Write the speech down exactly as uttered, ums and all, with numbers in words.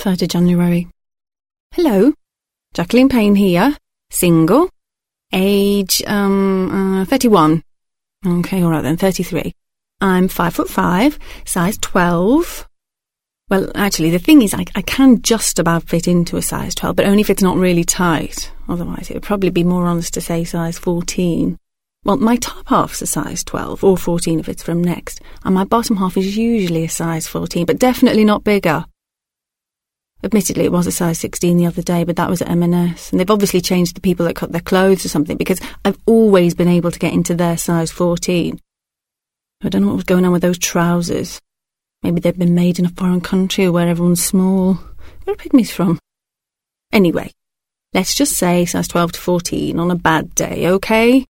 twenty-third of January. Hello, Jacqueline Payne here, single, age, um, uh, thirty-one. Okay, alright then, thirty-three. I'm five foot five, size twelve. Well, actually, the thing is, I, I can just about fit into a size twelve, but only if it's not really tight. Otherwise, it would probably be more honest to say size fourteen. Well, my top half's a size twelve, or fourteen if it's from Next, and my bottom half is usually a size fourteen, but definitely not bigger. Admittedly, it was a size sixteen the other day, but that was at M and S, and they've obviously changed the people that cut their clothes or something, because I've always been able to get into their size fourteen. I don't know what was going on with those trousers. Maybe they've been made in a foreign country or where everyone's small. Where are pygmies from? Anyway, let's just say size twelve to fourteen on a bad day, okay?